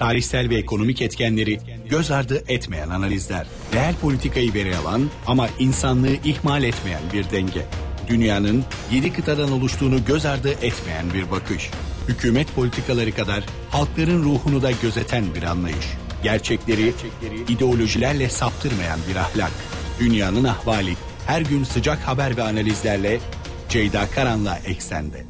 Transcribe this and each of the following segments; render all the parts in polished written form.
Tarihsel ve ekonomik etkenleri göz ardı etmeyen analizler. Reel politikayı veri alan ama insanlığı ihmal etmeyen bir denge. Dünyanın 7 kıtadan oluştuğunu göz ardı etmeyen bir bakış. Hükümet politikaları kadar halkların ruhunu da gözeten bir anlayış. Gerçekleri ideolojilerle saptırmayan bir ahlak. Dünyanın ahvali her gün sıcak haber ve analizlerle Ceyda Karan'la Eksen'de.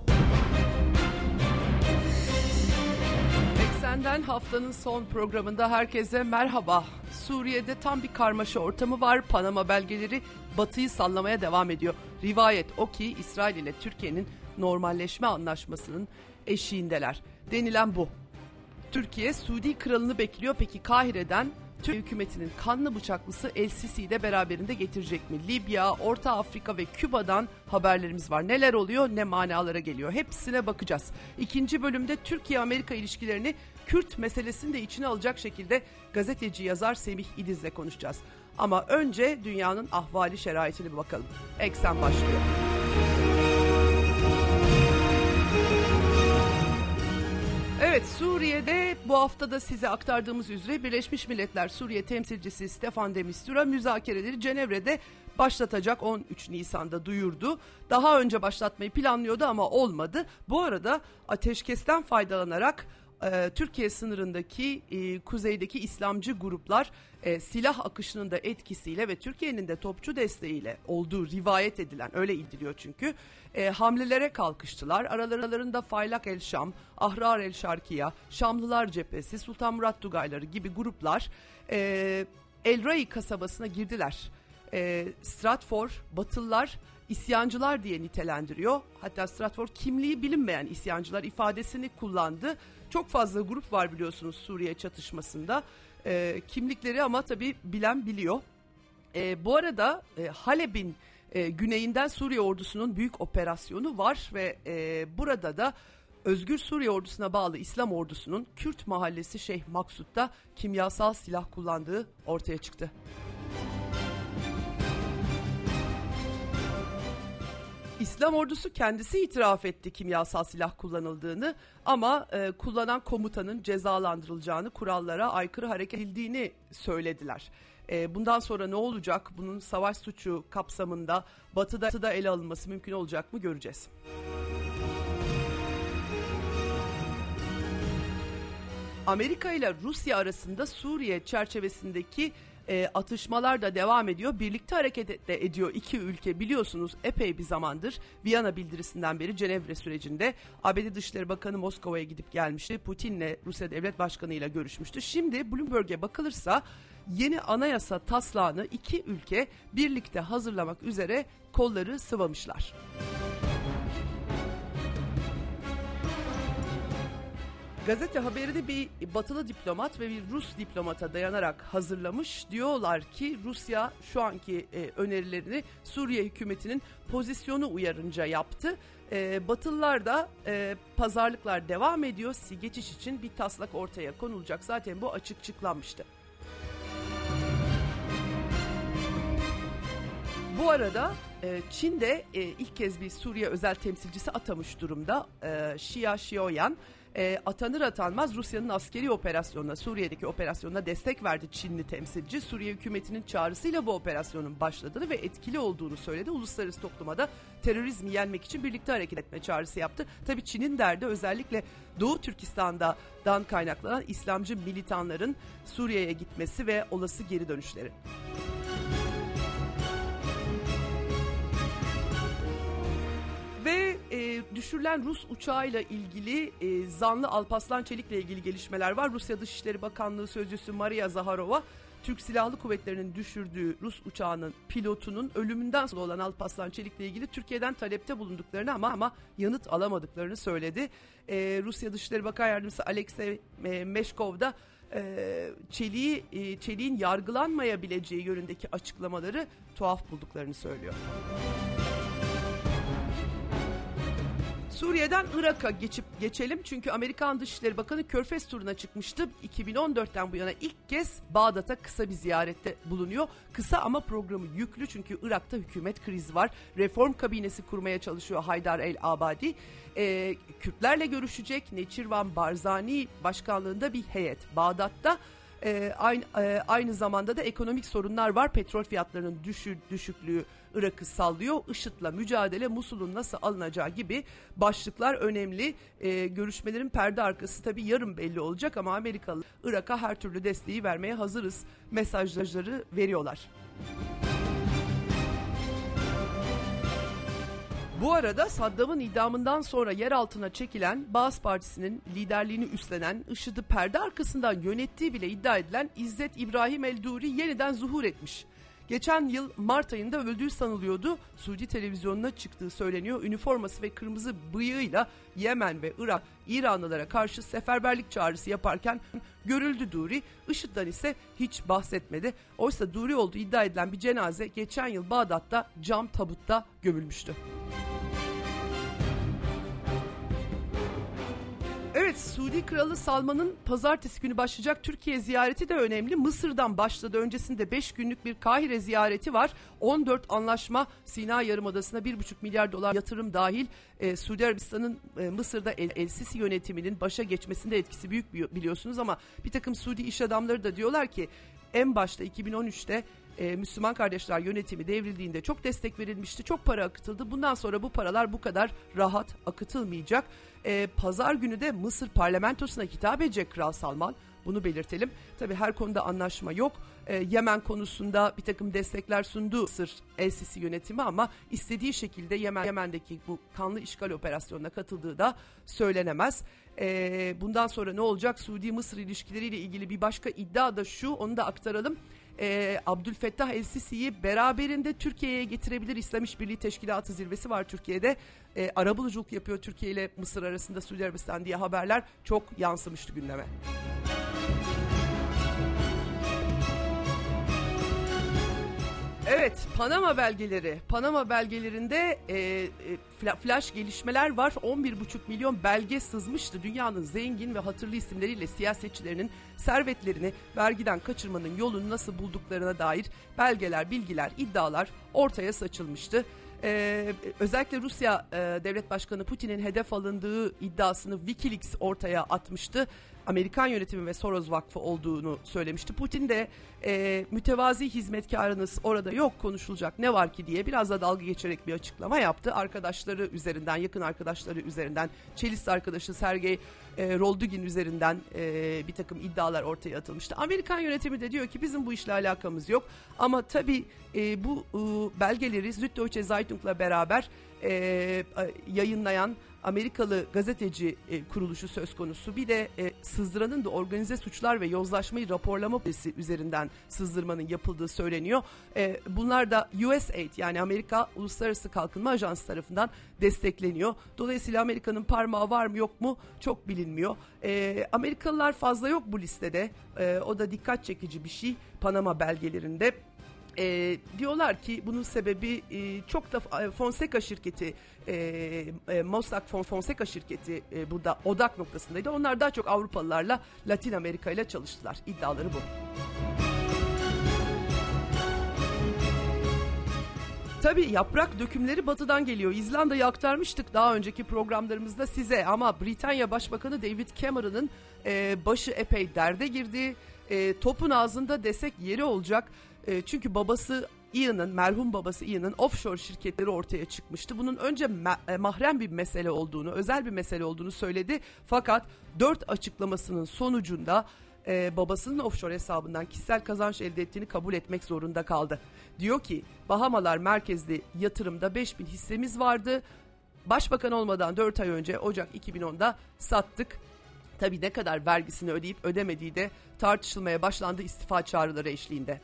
Eksen'den haftanın son programında herkese merhaba. Suriye'de tam bir karmaşa ortamı var. Panama belgeleri Batı'yı sallamaya devam ediyor. Rivayet o ki İsrail ile Türkiye'nin normalleşme anlaşmasının eşiğindeler. Denilen bu. Türkiye Suudi kralını bekliyor. Peki Kahire'den Türkiye hükümetinin kanlı bıçaklısı El Sisi'yi de beraberinde getirecek mi? Libya, Orta Afrika ve Küba'dan haberlerimiz var. Neler oluyor, ne manalara geliyor? Hepsine bakacağız. İkinci bölümde Türkiye-Amerika ilişkilerini Kürt meselesini de içine alacak şekilde gazeteci yazar Semih İdiz'le konuşacağız. Ama önce dünyanın ahvali şeraitine bir bakalım. Eksen başlıyor. Evet, Suriye'de bu hafta da size aktardığımız üzere Birleşmiş Milletler Suriye temsilcisi Staffan de Mistura müzakereleri Cenevre'de başlatacak, 13 Nisan'da duyurdu. Daha önce başlatmayı planlıyordu ama olmadı. Bu arada ateşkesten faydalanarak Türkiye sınırındaki kuzeydeki İslamcı gruplar silah akışının da etkisiyle ve Türkiye'nin de topçu desteğiyle olduğu rivayet edilen, öyle idiliyor çünkü, hamlelere kalkıştılar. Aralarında Faylak el Şam, Ahrar el Şarkiya, Şamlılar Cephesi, Sultan Murat Tugayları gibi gruplar El Rai kasabasına girdiler. Stratfor, Batılılar isyancılar diye nitelendiriyor. Hatta Stratfor kimliği bilinmeyen isyancılar ifadesini kullandı. Çok fazla grup var biliyorsunuz Suriye çatışmasında. Kimlikleri ama tabii bilen biliyor. Bu arada Halep'in güneyinden Suriye ordusunun büyük operasyonu var ve burada da Özgür Suriye ordusuna bağlı İslam ordusunun Kürt mahallesi Şeyh Maksut'ta kimyasal silah kullandığı ortaya çıktı. İslam ordusu kendisi itiraf etti kimyasal silah kullanıldığını ama kullanan komutanın cezalandırılacağını, kurallara aykırı hareket edildiğini söylediler. Bundan sonra ne olacak? Bunun savaş suçu kapsamında Batı'da ele alınması mümkün olacak mı göreceğiz. Amerika ile Rusya arasında Suriye çerçevesindeki atışmalar da devam ediyor. Birlikte hareket ediyor iki ülke, biliyorsunuz epey bir zamandır. Viyana bildirisinden beri Cenevre sürecinde ABD Dışişleri Bakanı Moskova'ya gidip gelmişti. Putin'le Rusya Devlet Başkanı ile görüşmüştü. Şimdi Bloomberg'e bakılırsa yeni anayasa taslağını iki ülke birlikte hazırlamak üzere kolları sıvamışlar. Gazete haberi de bir batılı diplomat ve bir Rus diplomata dayanarak hazırlamış. Diyorlar ki Rusya şu anki önerilerini Suriye hükümetinin pozisyonu uyarınca yaptı. Batılılar da pazarlıklar devam ediyor. Geçiş için bir taslak ortaya konulacak. Zaten bu açıklanmıştı. Bu arada Çin de ilk kez bir Suriye özel temsilcisi atamış durumda. Xia Xiaoyan atanır atanmaz Rusya'nın askeri operasyonuna, Suriye'deki operasyonuna destek verdi Çinli temsilci. Suriye hükümetinin çağrısıyla bu operasyonun başladığını ve etkili olduğunu söyledi. Uluslararası topluma da terörizmi yenmek için birlikte hareket etme çağrısı yaptı. Tabii Çin'in derdi özellikle Doğu Türkistan'dan kaynaklanan İslamcı militanların Suriye'ye gitmesi ve olası geri dönüşleri. Ve düşürülen Rus uçağıyla ilgili zanlı Alparslan Çelik'le ilgili gelişmeler var. Rusya Dışişleri Bakanlığı Sözcüsü Maria Zaharova, Türk Silahlı Kuvvetleri'nin düşürdüğü Rus uçağının pilotunun ölümünden sonra olan Alparslan Çelik'le ilgili Türkiye'den talepte bulunduklarını ama yanıt alamadıklarını söyledi. Rusya Dışişleri Bakan Yardımcısı Alexey Meshkov da Çelik'in yargılanmayabileceği yönündeki açıklamaları tuhaf bulduklarını söylüyor. Suriye'den Irak'a geçelim çünkü Amerikan Dışişleri Bakanı Körfez turuna çıkmıştı. 2014'ten bu yana ilk kez Bağdat'a kısa bir ziyarette bulunuyor. Kısa ama programı yüklü çünkü Irak'ta hükümet krizi var. Reform kabinesi kurmaya çalışıyor Haydar el-Abadi. Kürtlerle görüşecek. Neçirvan Barzani başkanlığında bir heyet Bağdat'ta. Aynı zamanda da ekonomik sorunlar var. Petrol fiyatlarının düşüklüğü Irak'ı sallıyor. IŞİD'le mücadele, Musul'un nasıl alınacağı gibi başlıklar önemli. Görüşmelerin perde arkası tabii yarın belli olacak ama Amerikalı Irak'a her türlü desteği vermeye hazırız mesajları veriyorlar. Bu arada Saddam'ın idamından sonra yer altına çekilen Baas Partisi'nin liderliğini üstlenen, IŞİD'i perde arkasından yönettiği bile iddia edilen İzzet İbrahim el-Duri yeniden zuhur etmiş. Geçen yıl Mart ayında öldüğü sanılıyordu. Suudi televizyonuna çıktığı söyleniyor. Üniforması ve kırmızı bıyığıyla Yemen ve Irak, İranlılara karşı seferberlik çağrısı yaparken görüldü Duri. IŞİD'den ise hiç bahsetmedi. Oysa Duri olduğu iddia edilen bir cenaze geçen yıl Bağdat'ta cam tabutta gömülmüştü. Evet, Suudi Kralı Salman'ın pazartesi günü başlayacak Türkiye ziyareti de önemli. Mısır'dan başladı. Öncesinde 5 günlük bir Kahire ziyareti var. 14 anlaşma, Sina Yarımadası'na 1,5 milyar dolar yatırım dahil. Suudi Arabistan'ın Mısır'da El-Sisi yönetiminin başa geçmesinde etkisi büyük biliyorsunuz ama bir takım Suudi iş adamları da diyorlar ki en başta 2013'te Müslüman Kardeşler yönetimi devrildiğinde çok destek verilmişti, çok para akıtıldı. Bundan sonra bu paralar bu kadar rahat akıtılmayacak. Pazar günü de Mısır parlamentosuna hitap edecek Kral Salman. Bunu belirtelim. Tabii her konuda anlaşma yok. Yemen konusunda bir takım destekler sundu Mısır El-Sisi yönetimi ama istediği şekilde Yemen'deki bu kanlı işgal operasyonuna katıldığı da söylenemez. Bundan sonra ne olacak? Suudi-Mısır ilişkileriyle ilgili bir başka iddia da şu, onu da aktaralım. Abdülfettah El-Sisi'yi beraberinde Türkiye'ye getirebilir. İslam İşbirliği Teşkilatı zirvesi var Türkiye'de. Arabuluculuk yapıyor Türkiye ile Mısır arasında Suudi Arabistan diye haberler çok yansımıştı gündeme. Evet, Panama belgeleri. Panama belgelerinde flash gelişmeler var. 11,5 milyon belge sızmıştı. Dünyanın zengin ve hatırlı isimleriyle siyasetçilerinin servetlerini vergiden kaçırmanın yolunu nasıl bulduklarına dair belgeler, bilgiler, iddialar ortaya saçılmıştı. Özellikle Rusya Devlet Başkanı Putin'in hedef alındığı iddiasını WikiLeaks ortaya atmıştı. Amerikan yönetimi ve Soros Vakfı olduğunu söylemişti. Putin de mütevazi hizmetkarınız orada yok, konuşulacak ne var ki diye biraz da dalga geçerek bir açıklama yaptı. Arkadaşları üzerinden, yakın arkadaşları üzerinden, Çelis arkadaşı Sergey Roldugin üzerinden bir takım iddialar ortaya atılmıştı. Amerikan yönetimi de diyor ki bizim bu işle alakamız yok. Ama tabii bu belgeleri Süddeutsche Zeitung'la beraber yayınlayan Amerikalı gazeteci kuruluşu söz konusu. Bir de sızdıranın da organize suçlar ve yozlaşmayı raporlama polisi üzerinden sızdırmanın yapıldığı söyleniyor. Bunlar da USAID yani Amerika Uluslararası Kalkınma Ajansı tarafından destekleniyor. Dolayısıyla Amerika'nın parmağı var mı yok mu çok bilinmiyor. Amerikalılar fazla yok bu listede. O da dikkat çekici bir şey Panama belgelerinde. Diyorlar ki bunun sebebi çok da Fonseca şirketi, Mossack Fonseca şirketi burada odak noktasındaydı. Onlar daha çok Avrupalılarla Latin Amerika ile çalıştılar. İddiaları bu. Tabii yaprak dökümleri batıdan geliyor. İzlanda'yı aktarmıştık daha önceki programlarımızda size ama Britanya Başbakanı David Cameron'ın başı epey derde girdi. Topun ağzında desek yeri olacak. Çünkü babası Ian'ın, merhum babası Ian'ın offshore şirketleri ortaya çıkmıştı. Bunun önce mahrem bir mesele olduğunu, özel bir mesele olduğunu söyledi. Fakat 4 açıklamasının sonucunda babasının offshore hesabından kişisel kazanç elde ettiğini kabul etmek zorunda kaldı. Diyor ki Bahamalar merkezli yatırımda 5.000 hissemiz vardı. Başbakan olmadan 4 ay önce Ocak 2010'da sattık. Tabii ne kadar vergisini ödeyip ödemediği de tartışılmaya başlandı istifa çağrıları eşliğinde.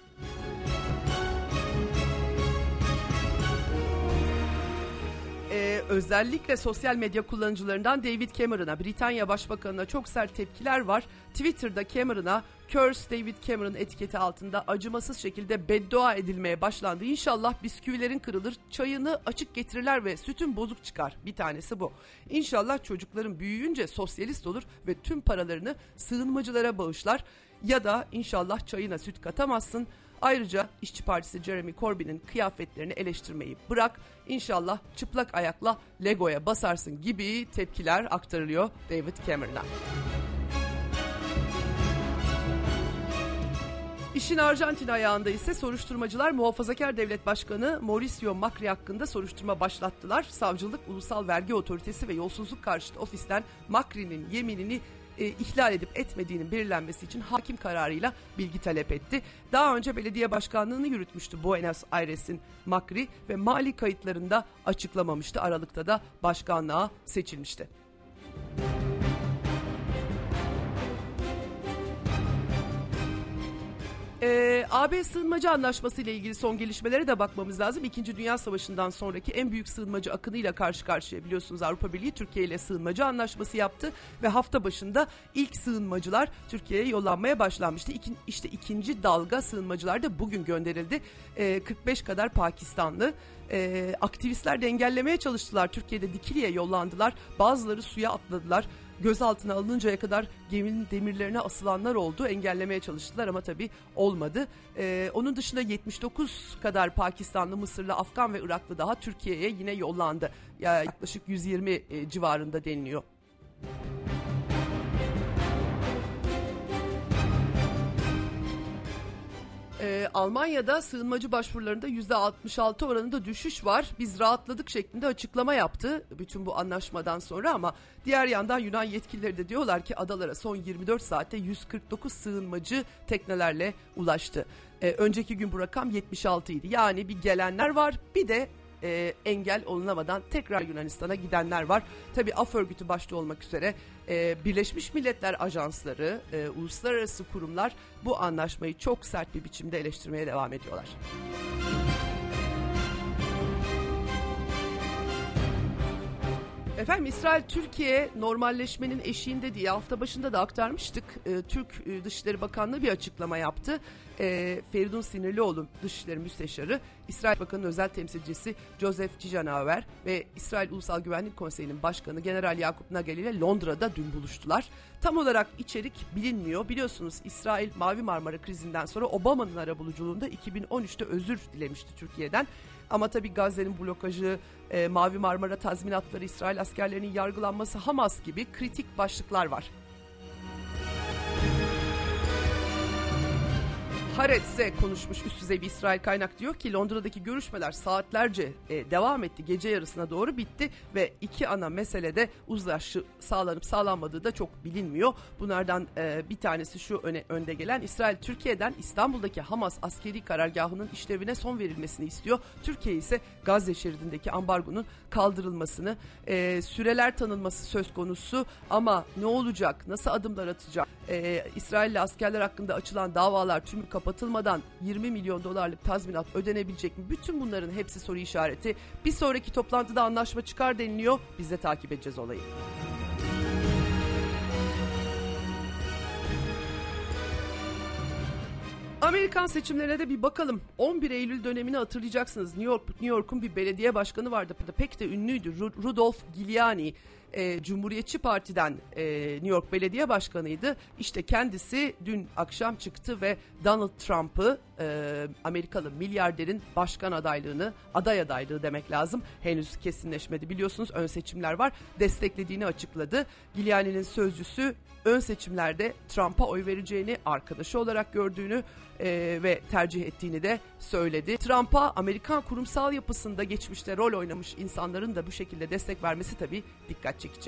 Özellikle sosyal medya kullanıcılarından David Cameron'a, Britanya Başbakanı'na çok sert tepkiler var. Twitter'da Cameron'a Curse David Cameron etiketi altında acımasız şekilde beddua edilmeye başlandı. İnşallah bisküvilerin kırılır, çayını açık getirirler ve sütün bozuk çıkar. Bir tanesi bu. İnşallah çocukların büyüyünce sosyalist olur ve tüm paralarını sığınmacılara bağışlar. Ya da inşallah çayına süt katamazsın. Ayrıca İşçi Partisi Jeremy Corbyn'in kıyafetlerini eleştirmeyi bırak. İnşallah çıplak ayakla Lego'ya basarsın gibi tepkiler aktarılıyor David Cameron'a. İşin Arjantin ayağında ise soruşturmacılar Muhafazakar Devlet Başkanı Mauricio Macri hakkında soruşturma başlattılar. Savcılık, Ulusal Vergi Otoritesi ve Yolsuzluk Karşıtı Ofis'ten Macri'nin yeminini ihlal edip etmediğinin belirlenmesi için hakim kararıyla bilgi talep etti. Daha önce belediye başkanlığını yürütmüştü Buenos Aires'in Macri ve mali kayıtlarında açıklamamıştı. Aralıkta da başkanlığa seçilmişti. AB sığınmacı anlaşması ile ilgili son gelişmelere de bakmamız lazım. İkinci Dünya Savaşı'ndan sonraki en büyük sığınmacı akınıyla karşı karşıya, biliyorsunuz Avrupa Birliği Türkiye ile sığınmacı anlaşması yaptı ve hafta başında ilk sığınmacılar Türkiye'ye yollanmaya başlanmıştı. İşte ikinci dalga sığınmacılar da bugün gönderildi. 45 kadar Pakistanlı. Aktivistler de engellemeye çalıştılar. Türkiye'de Dikili'ye yollandılar. Bazıları suya atladılar. Gözaltına alınıncaya kadar geminin demirlerine asılanlar oldu. Engellemeye çalıştılar ama tabii olmadı. Onun dışında 79 kadar Pakistanlı, Mısırlı, Afgan ve Iraklı daha Türkiye'ye yine yollandı. Yaklaşık 120 civarında deniliyor. Almanya'da sığınmacı başvurularında %66 oranında düşüş var. Biz rahatladık şeklinde açıklama yaptı bütün bu anlaşmadan sonra, ama diğer yandan Yunan yetkilileri de diyorlar ki adalara son 24 saatte 149 sığınmacı teknelerle ulaştı. Önceki gün bu rakam 76 idi. Yani bir gelenler var, bir de engel olunamadan tekrar Yunanistan'a gidenler var. Tabii Af Örgütü başta olmak üzere Birleşmiş Milletler ajansları, uluslararası kurumlar bu anlaşmayı çok sert bir biçimde eleştirmeye devam ediyorlar. Efendim, İsrail Türkiye normalleşmenin eşiğinde diye hafta başında da aktarmıştık. Türk Dışişleri Bakanlığı bir açıklama yaptı. Feridun Sinirlioğlu Dışişleri Müsteşarı, İsrail Bakanı'nın özel temsilcisi Joseph Cijanauer ve İsrail Ulusal Güvenlik Konseyi'nin başkanı General Yakup Nagel ile Londra'da dün buluştular. Tam olarak içerik bilinmiyor. Biliyorsunuz İsrail Mavi Marmara krizinden sonra Obama'nın arabuluculuğunda 2013'te özür dilemişti Türkiye'den. Ama tabii Gazze'nin blokajı, Mavi Marmara tazminatları, İsrail askerlerinin yargılanması, Hamas gibi kritik başlıklar var. Haaretz'e konuşmuş üst düzey bir İsrail kaynak diyor ki Londra'daki görüşmeler saatlerce devam etti. Gece yarısına doğru bitti ve iki ana meselede uzlaşı sağlanıp sağlanmadığı da çok bilinmiyor. Bunlardan bir tanesi şu önde gelen: İsrail Türkiye'den İstanbul'daki Hamas askeri karargahının işlevine son verilmesini istiyor. Türkiye ise Gazze şeridindeki ambargonun kaldırılmasını, süreler tanınması söz konusu, ama ne olacak, nasıl adımlar atacak? İsrail'li askerler hakkında açılan davalar tümü kapatılmadan 20 milyon dolarlık tazminat ödenebilecek mi? Bütün bunların hepsi soru işareti. Bir sonraki toplantıda anlaşma çıkar deniliyor. Biz de takip edeceğiz olayı. Amerikan seçimlerine de bir bakalım. 11 Eylül dönemini hatırlayacaksınız. New York'un bir belediye başkanı vardı. Pek de ünlüydü. Rudolph Giuliani. Cumhuriyetçi Parti'den New York Belediye Başkanı'ydı. İşte kendisi dün akşam çıktı ve Donald Trump'ı, Amerikalı milyarderin başkan aday adaylığı demek lazım, henüz kesinleşmedi biliyorsunuz, ön seçimler var, desteklediğini açıkladı. Giuliani'nin sözcüsü ön seçimlerde Trump'a oy vereceğini, arkadaşı olarak gördüğünü ve tercih ettiğini de söyledi. Trump'a Amerikan kurumsal yapısında geçmişte rol oynamış insanların da bu şekilde destek vermesi tabii dikkat çekici.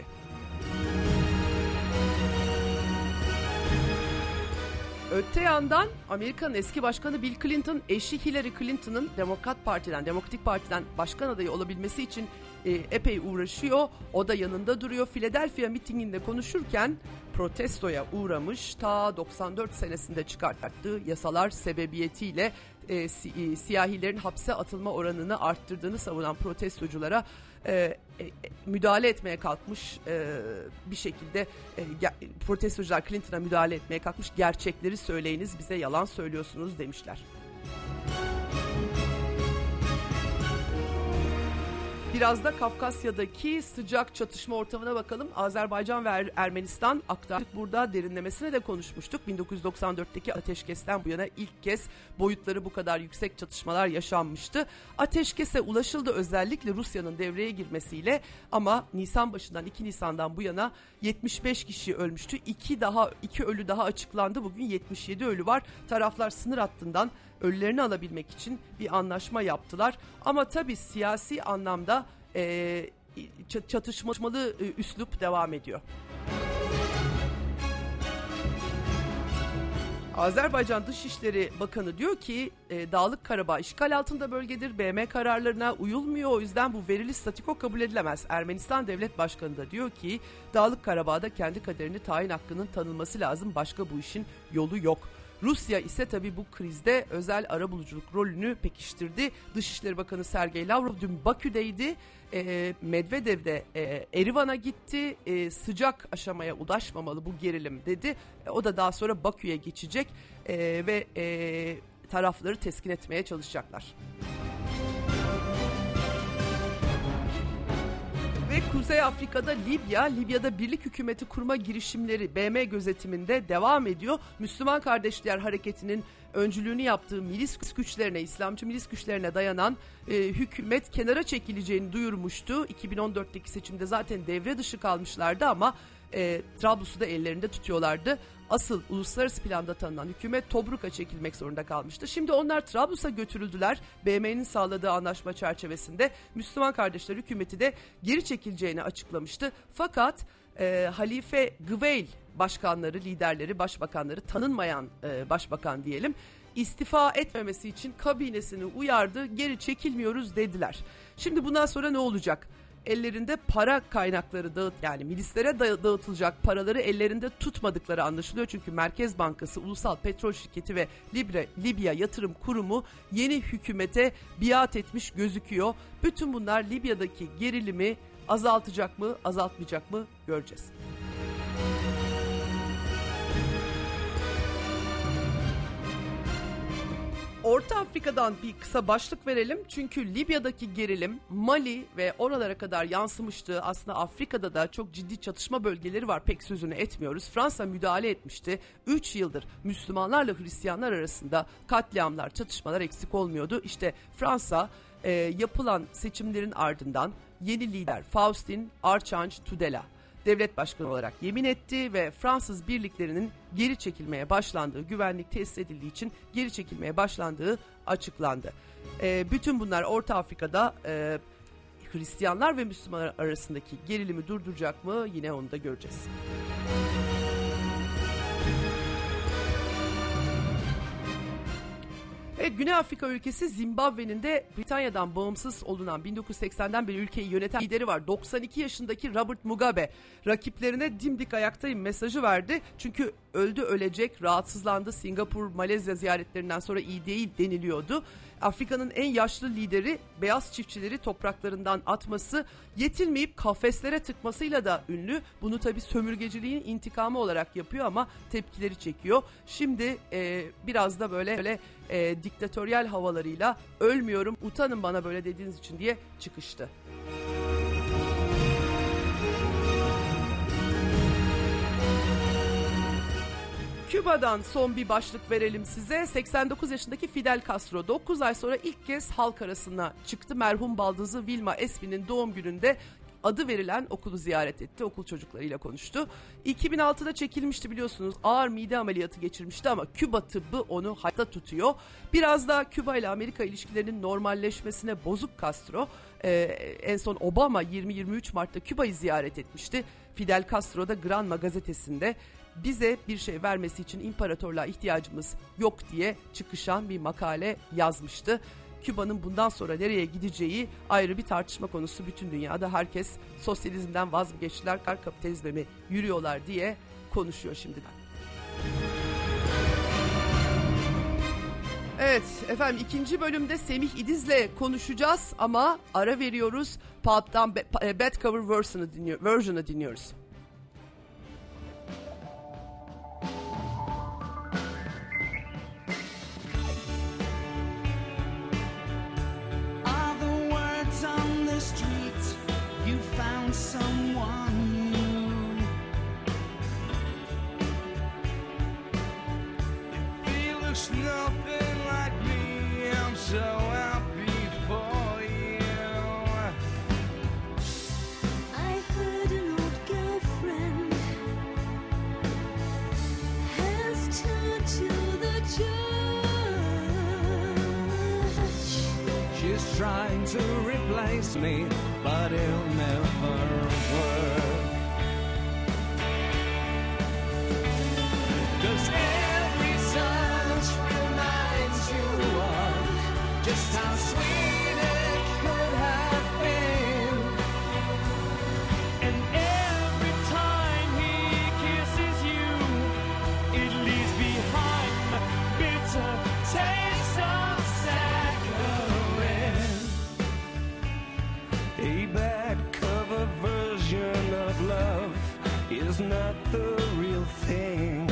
Öte yandan Amerika'nın eski başkanı Bill Clinton, eşi Hillary Clinton'ın Demokratik Parti'den başkan adayı olabilmesi için epey uğraşıyor. O da yanında duruyor. Philadelphia mitinginde konuşurken protestoya uğramış. Ta 94 senesinde çıkarttığı yasalar sebebiyetiyle siyahilerin hapse atılma oranını arttırdığını savunan protestoculara müdahale etmeye kalkmış, bir şekilde protestocular Clinton'a müdahale etmeye kalkmış, gerçekleri söyleyiniz, bize yalan söylüyorsunuz demişler. Biraz da Kafkasya'daki sıcak çatışma ortamına bakalım. Azerbaycan ve Ermenistan aktardık, burada derinlemesine de konuşmuştuk. 1994'teki ateşkesten bu yana ilk kez boyutları bu kadar yüksek çatışmalar yaşanmıştı. Ateşkese ulaşıldı özellikle Rusya'nın devreye girmesiyle, ama Nisan başından 2 Nisan'dan bu yana 75 kişi ölmüştü. 2 ölü daha açıklandı. Bugün 77 ölü var. Taraflar sınır hattından ölülerini alabilmek için bir anlaşma yaptılar. Ama tabii siyasi anlamda çatışmalı üslup devam ediyor. Azerbaycan Dışişleri Bakanı diyor ki Dağlık Karabağ işgal altında bölgedir. BM kararlarına uyulmuyor. O yüzden bu verili statiko kabul edilemez. Ermenistan Devlet Başkanı da diyor ki Dağlık Karabağ'da kendi kaderini tayin hakkının tanınması lazım. Başka bu işin yolu yok. Rusya ise tabii bu krizde özel arabuluculuk rolünü pekiştirdi. Dışişleri Bakanı Sergey Lavrov dün Bakü'deydi. Medvedev de Erivan'a gitti. Sıcak aşamaya ulaşmamalı bu gerilim dedi. O da daha sonra Bakü'ye geçecek ve tarafları teskin etmeye çalışacaklar. Ve Kuzey Afrika'da Libya'da birlik hükümeti kurma girişimleri BM gözetiminde devam ediyor. Müslüman Kardeşler Hareketi'nin öncülüğünü yaptığı İslamcı milis güçlerine dayanan hükümet kenara çekileceğini duyurmuştu. 2014'teki seçimde zaten devre dışı kalmışlardı ama Trablus'u da ellerinde tutuyorlardı. Asıl uluslararası planda tanınan hükümet Tobruk'a çekilmek zorunda kalmıştı. Şimdi onlar Trablus'a götürüldüler. BM'nin sağladığı anlaşma çerçevesinde Müslüman Kardeşler Hükümeti de geri çekileceğini açıklamıştı. Fakat Halife Gweil başkanları, liderleri, başbakanları, tanınmayan başbakan diyelim, istifa etmemesi için kabinesini uyardı. Geri çekilmiyoruz dediler. Şimdi bundan sonra ne olacak? Ellerinde para kaynakları yani milislere dağıtılacak paraları ellerinde tutmadıkları anlaşılıyor. Çünkü Merkez Bankası, Ulusal Petrol Şirketi ve Libya Yatırım Kurumu yeni hükümete biat etmiş gözüküyor. Bütün bunlar Libya'daki gerilimi azaltacak mı, azaltmayacak mı göreceğiz. Orta Afrika'dan bir kısa başlık verelim. Çünkü Libya'daki gerilim Mali ve oralara kadar yansımıştı. Aslında Afrika'da da çok ciddi çatışma bölgeleri var. Pek sözünü etmiyoruz. Fransa müdahale etmişti. 3 yıldır Müslümanlarla Hristiyanlar arasında katliamlar, çatışmalar eksik olmuyordu. İşte Fransa yapılan seçimlerin ardından yeni lider Faustin Archange Touadéra devlet başkanı olarak yemin etti ve Fransız birliklerinin geri çekilmeye başlandığı, güvenlik tesis edildiği için geri çekilmeye başlandığı açıklandı. Bütün bunlar Orta Afrika'da Hristiyanlar ve Müslümanlar arasındaki gerilimi durduracak mı? Yine onu da göreceğiz. Evet, Güney Afrika ülkesi Zimbabwe'nin de Britanya'dan bağımsız olunan 1980'den beri ülkeyi yöneten lideri var. 92 yaşındaki Robert Mugabe rakiplerine dimdik ayaktayım mesajı verdi. Çünkü öldü, ölecek, rahatsızlandı. Singapur, Malezya ziyaretlerinden sonra iyi değil deniliyordu. Afrika'nın en yaşlı lideri beyaz çiftçileri topraklarından atması, yetinmeyip kafeslere tıkmasıyla da ünlü. Bunu tabii sömürgeciliğin intikamı olarak yapıyor ama tepkileri çekiyor. Şimdi biraz da böyle diktatöryel havalarıyla ölmüyorum, utanın bana böyle dediğiniz için diye çıkıştı. Küba'dan son bir başlık verelim size. 89 yaşındaki Fidel Castro 9 ay sonra ilk kez halk arasına çıktı. Merhum baldızı Vilma Espin'in doğum gününde adı verilen okulu ziyaret etti. Okul çocuklarıyla konuştu. 2006'da çekilmişti biliyorsunuz. Ağır mide ameliyatı geçirmişti ama Küba tıbbı onu hayatta tutuyor. Biraz da Küba ile Amerika ilişkilerinin normalleşmesine bozuk Castro. En son Obama 20-23 Mart'ta Küba'yı ziyaret etmişti. Fidel Castro da Granma gazetesinde bize bir şey vermesi için imparatorluğa ihtiyacımız yok diye çıkışan bir makale yazmıştı. Küba'nın bundan sonra nereye gideceği ayrı bir tartışma konusu. Bütün dünyada herkes sosyalizmden vazgeçtiler, kapitalizme mi yürüyorlar diye konuşuyor şimdiden. Evet, efendim ikinci bölümde Semih İdiz'le konuşacağız ama ara veriyoruz. Pulp'tan Bad Cover version'ı dinliyoruz. Are the words on the street you found someone new? If he looks nothing like me, I'm so happy for you. I heard an old girlfriend has turned to the judge. She's trying to replace me, but it'll never work. 'Cause every touch reminds you of just how sweet it could have been. And every time he kisses you, it leaves behind a bitter taste of saccharine. A bad cover version of love is not the real thing.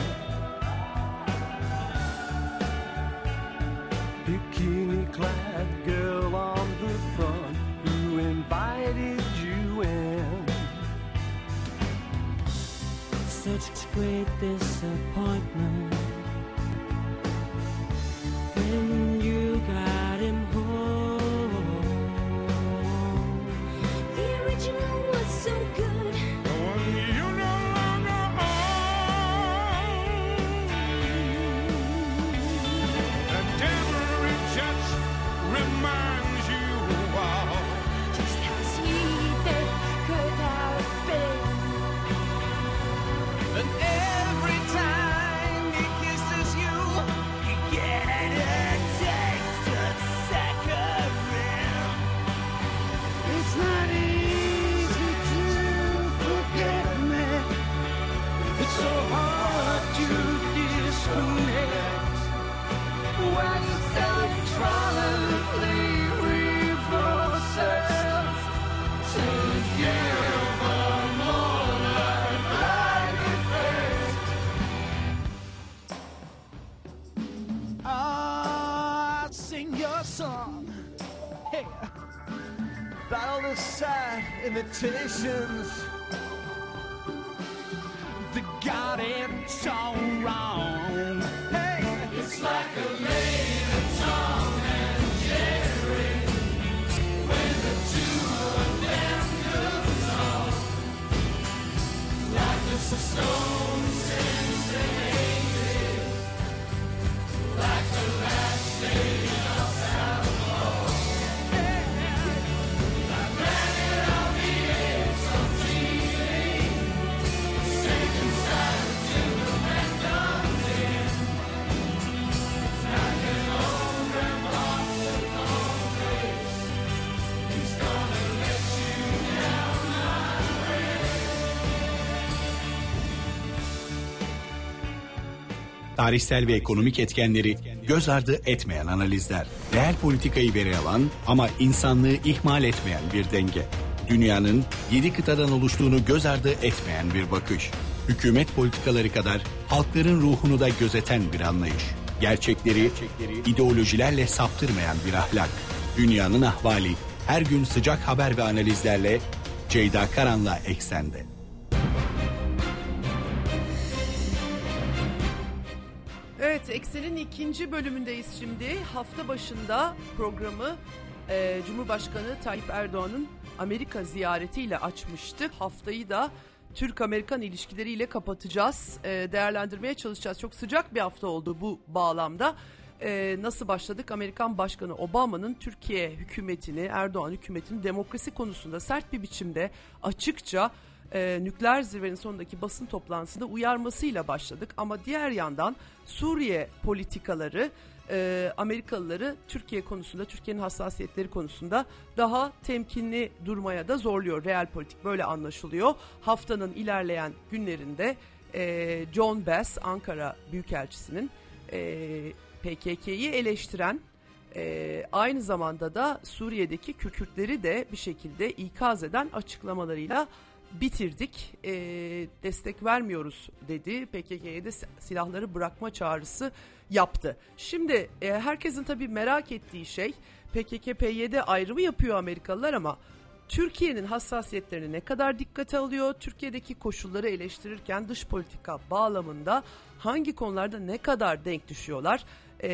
Bikini-clad girl on the front who invited you in. Such great disappointment when you got him home. The original was so good. You no longer own. And every touch reminds you of Just how sweet it could have been. and every time he kisses you, you get a taste of saccharine. It's not easy to forget me. It's so hard to disconnect when centrally reverses to give a more light effect. I'll sing your song. Hey, about all the sad imitations that got it so wrong. Hey, it's like a lady Tom and Jerry when the two of them goes on. Like the Stones and the Ages, like the last stage of Salvador. Like Planet of the Apes on TV, Satan's side to the Magdalene. It's like an old grandpa's old face. He's gonna let you down my way. Tarihsel ve ekonomik etkenleri göz ardı etmeyen analizler. Reel politikayı veri alan ama insanlığı ihmal etmeyen bir denge. Dünyanın 7 kıtadan oluştuğunu göz ardı etmeyen bir bakış. Hükümet politikaları kadar halkların ruhunu da gözeten bir anlayış. Gerçekleri ideolojilerle saptırmayan bir ahlak. Dünyanın ahvali her gün sıcak haber ve analizlerle Ceyda Karan'la Eksen'de. Evet, Eksen'in ikinci bölümündeyiz şimdi. Hafta başında programı Cumhurbaşkanı Tayyip Erdoğan'ın Amerika ziyaretiyle açmıştık. Haftayı da Türk-Amerikan ilişkileriyle kapatacağız. Değerlendirmeye çalışacağız. Çok sıcak bir hafta oldu bu bağlamda. Nasıl başladık? Amerikan Başkanı Obama'nın Türkiye hükümetini, Erdoğan hükümetini demokrasi konusunda sert bir biçimde açıkça nükleer zirvenin sonundaki basın toplantısında uyarmasıyla başladık. Ama diğer yandan Suriye politikaları Amerikalıları Türkiye konusunda, Türkiye'nin hassasiyetleri konusunda daha temkinli durmaya da zorluyor. Real politik böyle anlaşılıyor. Haftanın ilerleyen günlerinde John Bass, Ankara Büyükelçisi'nin PKK'yı eleştiren Aynı zamanda da Suriye'deki Kürtleri de bir şekilde ikaz eden açıklamalarıyla bitirdik, destek vermiyoruz dedi. PKK'ye de silahları bırakma çağrısı yaptı. Şimdi herkesin tabii merak ettiği şey, PKK-PYD ayrımı yapıyor Amerikalılar ama Türkiye'nin hassasiyetlerini ne kadar dikkate alıyor? Türkiye'deki koşulları eleştirirken dış politika bağlamında hangi konularda ne kadar denk düşüyorlar?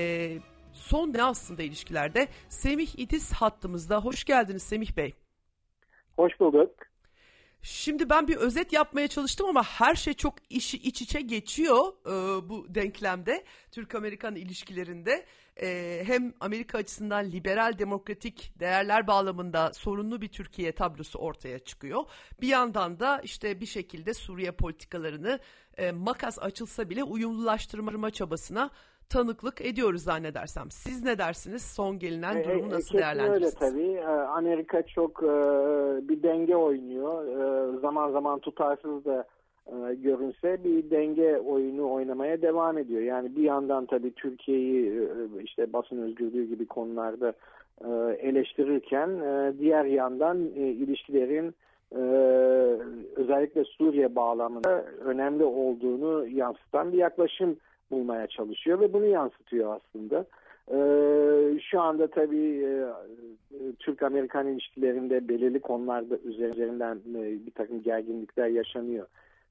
Son ne aslında ilişkilerde? Semih İdiz hattımızda. Hoş geldiniz Semih Bey. Hoş bulduk. Şimdi ben bir özet yapmaya çalıştım ama her şey çok iç içe geçiyor bu denklemde, Türk-Amerikan ilişkilerinde. Hem Amerika açısından liberal demokratik değerler bağlamında sorunlu bir Türkiye tablosu ortaya çıkıyor. Bir yandan da işte bir şekilde Suriye politikalarını makas açılsa bile uyumlulaştırma çabasına tanıklık ediyoruz zannedersem. Siz ne dersiniz? Son gelinen durumu nasıl değerlendirirsiniz? Kesin öyle tabii. Amerika çok bir denge oynuyor. Zaman zaman tutarsız da görünse bir denge oyunu oynamaya devam ediyor. Yani bir yandan tabii Türkiye'yi işte basın özgürlüğü gibi konularda eleştirirken diğer yandan ilişkilerin özellikle Suriye bağlamında önemli olduğunu yansıtan bir yaklaşım bulmaya çalışıyor ve bunu yansıtıyor aslında. Şu anda tabii Türk-Amerikan ilişkilerinde belirli konularda üzerinden bir takım gerginlikler yaşanıyor.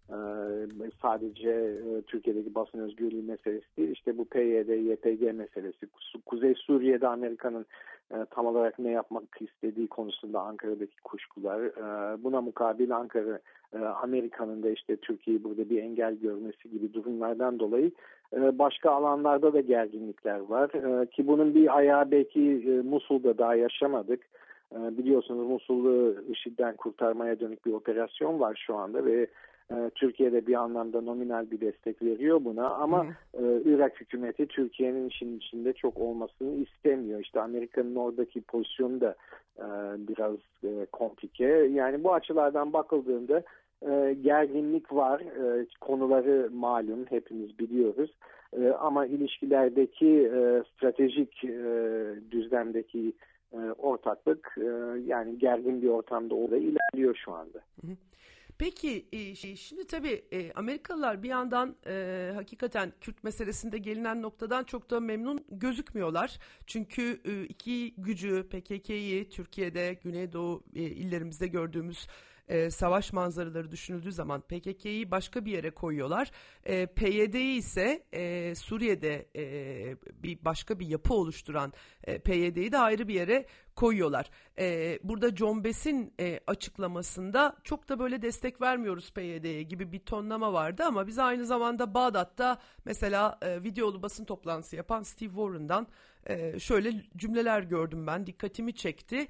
Sadece Türkiye'deki basın özgürlüğü meselesi değil, işte bu PYD, YPG meselesi, Kuzey Suriye'de Amerika'nın tam olarak ne yapmak istediği konusunda Ankara'daki kuşkular, buna mukabil Ankara, Amerika'nın da işte Türkiye'yi burada bir engel görmesi gibi durumlardan dolayı başka alanlarda da gerginlikler var. Ki bunun bir ayağı belki Musul'da daha yaşamadık. Biliyorsunuz Musul'u IŞİD'den kurtarmaya dönük bir operasyon var şu anda ve Türkiye'de bir anlamda nominal bir destek veriyor buna ama Irak hükümeti Türkiye'nin işin içinde çok olmasını istemiyor. İşte Amerika'nın oradaki pozisyonu da biraz komplike. Yani bu açılardan bakıldığında gerginlik var. Konuları malum, hepimiz biliyoruz. Ama ilişkilerdeki stratejik düzlemdeki ortaklık yani gergin bir ortamda orada ilerliyor şu anda. Peki şimdi tabii Amerikalılar bir yandan hakikaten Kürt meselesinde gelinen noktadan çok da memnun gözükmüyorlar. Çünkü iki gücü, PKK'yi Türkiye'de, Güneydoğu illerimizde gördüğümüz savaş manzaraları düşünüldüğü zaman PKK'yi başka bir yere koyuyorlar. PYD'yi ise Suriye'de başka bir yapı oluşturan PYD'yi de ayrı bir yere koyuyorlar. Burada John Bass'in açıklamasında çok da böyle destek vermiyoruz PYD'ye gibi bir tonlama vardı ama biz aynı zamanda Bağdat'ta mesela videolu basın toplantısı yapan Steve Warren'dan şöyle cümleler gördüm ben, dikkatimi çekti.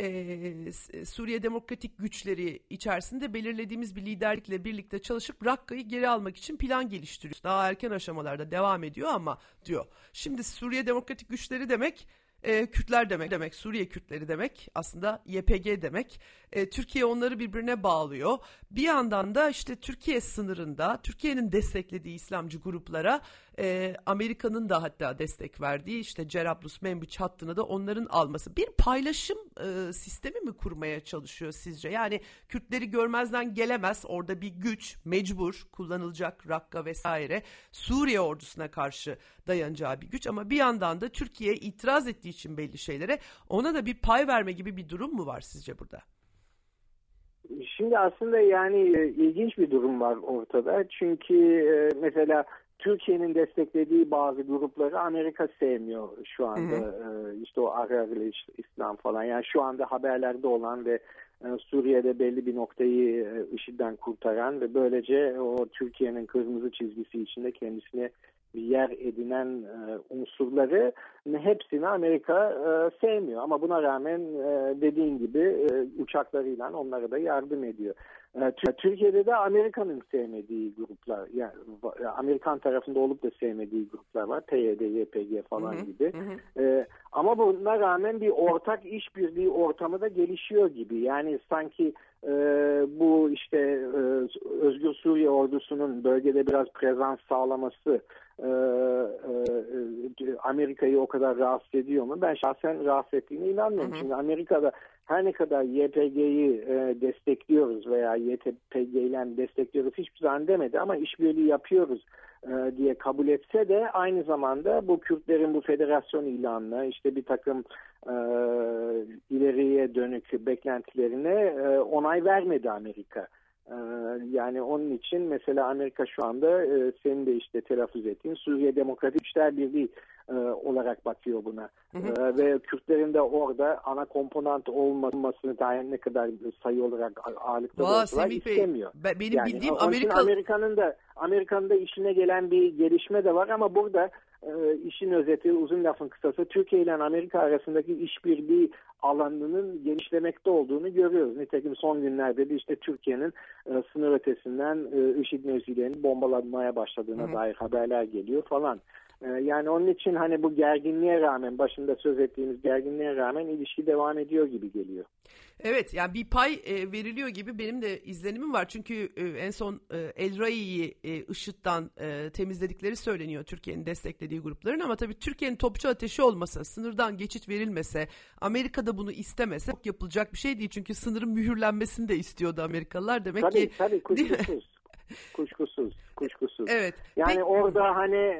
Suriye Demokratik Güçleri içerisinde belirlediğimiz bir liderlikle birlikte çalışıp Rakka'yı geri almak için plan geliştiriyoruz. Daha erken aşamalarda devam ediyor ama diyor. Şimdi Suriye Demokratik Güçleri demek Kürtler demek, Suriye Kürtleri demek, aslında YPG demek. Türkiye onları birbirine bağlıyor. Bir yandan da işte Türkiye sınırında, Türkiye'nin desteklediği İslamcı gruplara Amerika'nın da hatta destek verdiği işte Cerablus, Menbiç hattını da onların alması. Bir paylaşım sistemi mi kurmaya çalışıyor sizce? Yani Kürtleri görmezden gelemez, orada bir güç mecbur kullanılacak, Rakka vesaire, Suriye ordusuna karşı dayanacağı bir güç ama bir yandan da Türkiye itiraz ettiği için belli şeylere ona da bir pay verme gibi bir durum mu var sizce burada? Şimdi aslında yani ilginç bir durum var ortada. Çünkü mesela Türkiye'nin desteklediği bazı grupları Amerika sevmiyor şu anda. İşte o Ararlı İslam falan. Yani şu anda haberlerde olan ve Suriye'de belli bir noktayı IŞİD'den kurtaran ve böylece o Türkiye'nin kırmızı çizgisi içinde kendisine bir yer edinen unsurları hepsini Amerika sevmiyor. Ama buna rağmen dediğin gibi uçaklarıyla onlara da yardım ediyor. Türkiye'de de Amerika'nın sevmediği gruplar, yani Amerikan tarafında olup da sevmediği gruplar var. PYD, YPG falan gibi. Ama buna rağmen bir ortak işbirliği ortamı da gelişiyor gibi. Yani sanki bu işte Özgür Suriye ordusunun bölgede biraz prezans sağlaması, Amerika'yı o kadar rahatsız ediyor mu? Ben şahsen rahatsız ettiğine inanmıyorum. Çünkü Amerika'da her ne kadar YPG'yi destekliyoruz veya YPG ile destekliyoruz hiçbir zaman demedi ama işbirliği yapıyoruz diye kabul etse de aynı zamanda bu Kürtlerin bu federasyon ilanına işte bir takım ileriye dönük beklentilerine onay vermedi Amerika. Yani onun için mesela Amerika şu anda senin de işte telaffuz ettiğin Suriye Demokratik Güçler Birliği olarak bakıyor buna. Ve Kürtlerin de orada ana komponent olmasını daha ne kadar sayı olarak ağırlıkta olsalar istemiyor. Benim yani, bildiğim Amerika'nın da işine gelen bir gelişme de var ama burada işin özeti, uzun lafın kısası, Türkiye ile Amerika arasındaki işbirliği alanının genişlemekte olduğunu görüyoruz. Nitekim son günlerde de işte Türkiye'nin sınır ötesinden IŞİD mevzilerini bombalanmaya başladığına dair haberler geliyor falan. Yani onun için hani bu gerginliğe rağmen, başında söz ettiğimiz gerginliğe rağmen ilişki devam ediyor gibi geliyor. Evet, yani bir pay veriliyor gibi benim de izlenimim var. Çünkü en son El Rai'yi IŞİD'den temizledikleri söyleniyor Türkiye'nin desteklediği grupların. Ama tabii Türkiye'nin topçu ateşi olmasa, sınırdan geçit verilmese, Amerika'da bunu istemese çok yapılacak bir şey değil. Çünkü sınırın mühürlenmesini de istiyordu Amerikalılar. Demek ki tabii kuşkusuz. Evet. Yani orada hani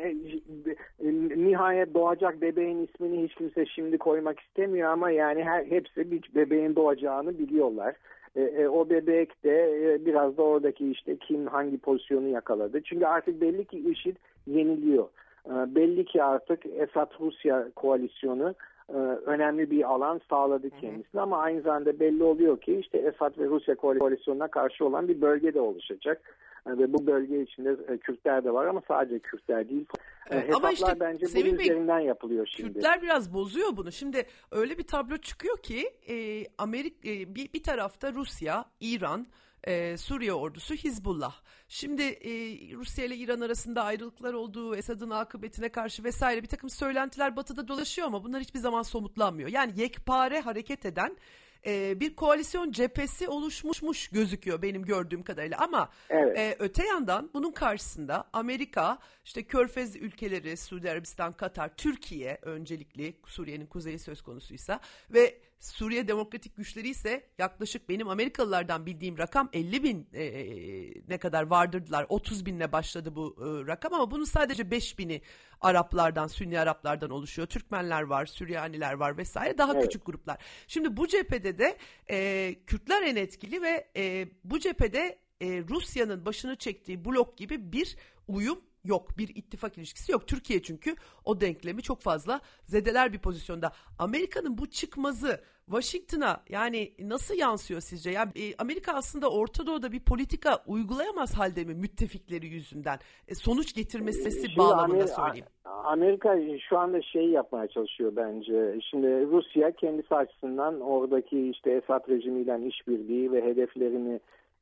nihayet doğacak bebeğin ismini hiç kimse şimdi koymak istemiyor ama yani hepsi bir bebeğin doğacağını biliyorlar. O bebek de biraz da oradaki işte kim hangi pozisyonu yakaladı. Çünkü artık belli ki IŞİD yeniliyor. Belli ki artık Esad-Rusya koalisyonu önemli bir alan sağladı kendisine ama aynı zamanda belli oluyor ki işte Esad ve Rusya koalisyonuna karşı olan bir bölge de oluşacak. Ve bu bölge içinde Kürtler de var ama sadece Kürtler değil. Hesaplar işte, bence bunun üzerinden yapılıyor şimdi. Kürtler biraz bozuyor bunu. Şimdi öyle bir tablo çıkıyor ki bir tarafta Rusya, İran, Suriye ordusu, Hizbullah. Şimdi Rusya ile İran arasında ayrılıklar olduğu, Esad'ın akıbetine karşı vesaire bir takım söylentiler batıda dolaşıyor ama bunlar hiçbir zaman somutlanmıyor. Yani yekpare hareket eden bir koalisyon cephesi oluşmuş gözüküyor benim gördüğüm kadarıyla ama evet. Öte yandan bunun karşısında Amerika, işte Körfez ülkeleri, Suudi Arabistan, Katar, Türkiye öncelikli, Suriye'nin kuzeyi söz konusuysa ve Suriye Demokratik Güçleri ise yaklaşık benim Amerikalılardan bildiğim rakam 50 bin ne kadar vardırdılar. 30 binle başladı bu rakam ama bunun sadece 5 bini Araplardan, Sünni Araplardan oluşuyor. Türkmenler var, Süryaniler var vesaire, daha küçük gruplar. Şimdi bu cephede de Kürtler en etkili ve bu cephede Rusya'nın başını çektiği blok gibi bir uyum yok, bir ittifak ilişkisi yok. Türkiye çünkü o denklemi çok fazla zedeler bir pozisyonda. Amerika'nın bu çıkmazı Washington'a yani nasıl yansıyor sizce? Yani Amerika aslında Orta Doğu'da bir politika uygulayamaz halde mi müttefikleri yüzünden? Sonuç getirmesi bağlamında söyleyeyim. Amerika şu anda yapmaya çalışıyor bence. Şimdi Rusya kendisi açısından oradaki işte Esad rejimiyle işbirliği ve hedeflerini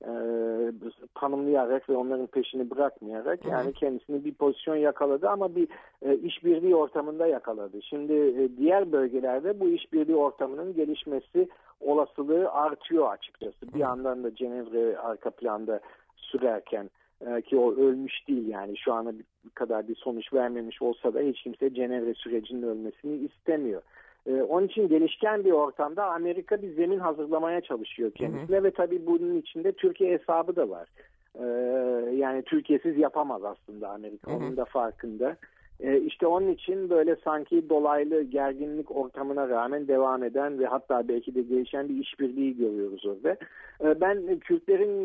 tanımlayarak ve onların peşini bırakmayarak yani kendisini bir pozisyon yakaladı ama bir işbirliği ortamında yakaladı. Şimdi diğer bölgelerde bu işbirliği ortamının gelişmesi olasılığı artıyor açıkçası. Bir yandan da Cenevre arka planda sürerken ki o ölmüş değil yani şu ana kadar bir sonuç vermemiş olsa da hiç kimse Cenevre sürecinin ölmesini istemiyor. Onun için gelişken bir ortamda Amerika bir zemin hazırlamaya çalışıyor kendisine ve tabii bunun içinde Türkiye hesabı da var. Yani Türkiye'siz yapamaz aslında Amerika. Onun da farkında. İşte onun için böyle sanki dolaylı gerginlik ortamına rağmen devam eden ve hatta belki de gelişen bir işbirliği görüyoruz orada. Ben Kürtlerin